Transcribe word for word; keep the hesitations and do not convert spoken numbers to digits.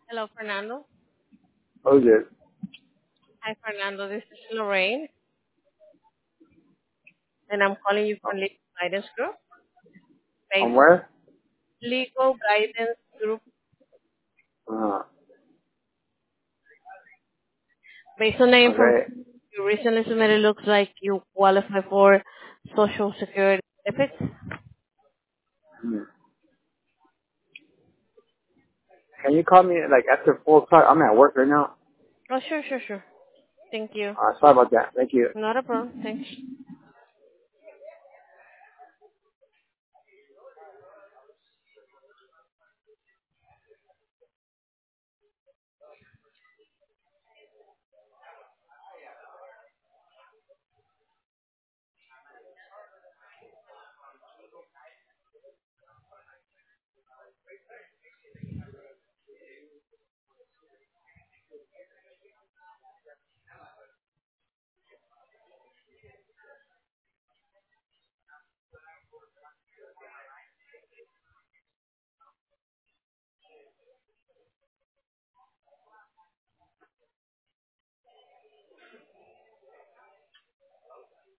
Hello, Fernando. Oh, good. Hi, Fernando. This is Lorraine, and I'm calling you from Legal Guidance Group. From Based where? Legal Guidance Group, Uh, based on the information okay. you recently submitted, looks like you qualify for Social Security benefits. Hmm. Can you call me like after four o'clock? I'm at work right now. Oh, sure, sure, sure. Thank you. Uh, sorry about that. Thank you. Not a problem. Thanks.